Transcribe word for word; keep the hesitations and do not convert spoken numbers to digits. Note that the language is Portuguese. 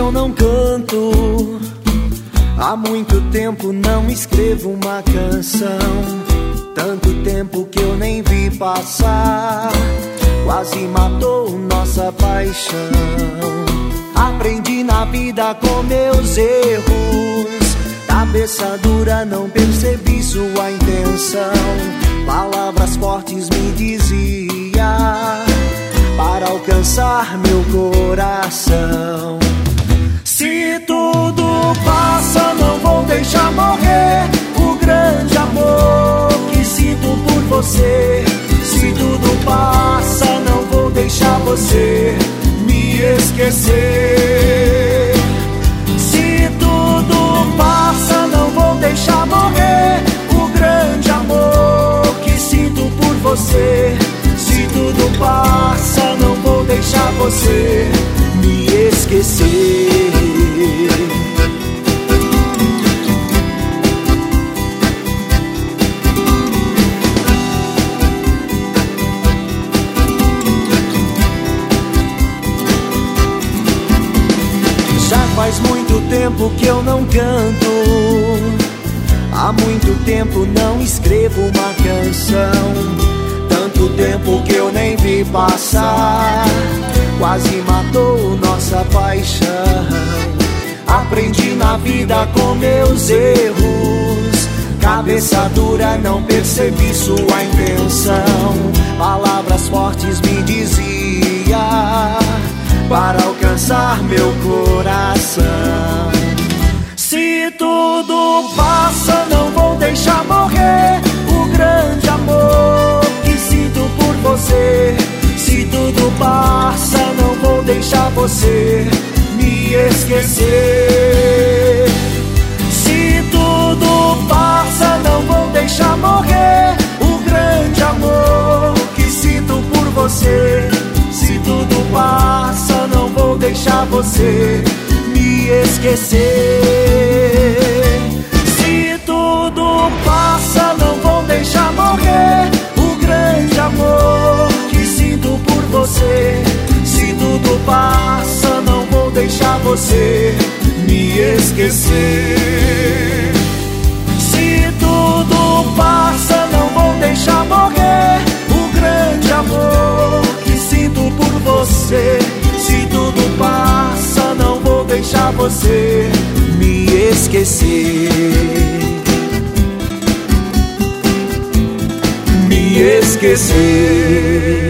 eu não canto, há muito tempo não escrevo uma canção. Tanto tempo que eu nem vi passar, quase matou nossa paixão. Aprendi na vida com meus erros, cabeça dura, não percebi sua intenção. Palavras fortes me dizia para alcançar meu coração. Se tudo passa, não vou deixar morrer o grande amor que sinto por você. Se tudo passa, não vou deixar você me esquecer. Se tudo passa, não vou deixar morrer o grande amor que sinto por você. Se tudo passa, não vou deixar você me esquecer. Já faz muito tempo que eu não canto, há muito tempo não escrevo uma canção. Tanto tempo que eu nem vi passar, quase matou nossa paixão. Aprendi na vida com meus erros, cabeça dura, não percebi sua intenção. Palavras fortes me dizia para alcançar meu coração. Se tudo passa, não vou deixar morrer o grande amor que sinto por você. Se tudo passa, não vou deixar você me esquecer. Se tudo passa, não vou deixar morrer o grande amor que sinto por você. Se tudo passa, não vou deixar você me esquecer. Se tudo passa, não vou deixar morrer o grande amor que sinto por você. Se tudo passa, não vou deixar você me esquecer. Se tudo passa, não vou deixar morrer o grande amor que sinto por você. Se tudo passa, não vou deixar você me esquecer. Me esquecer.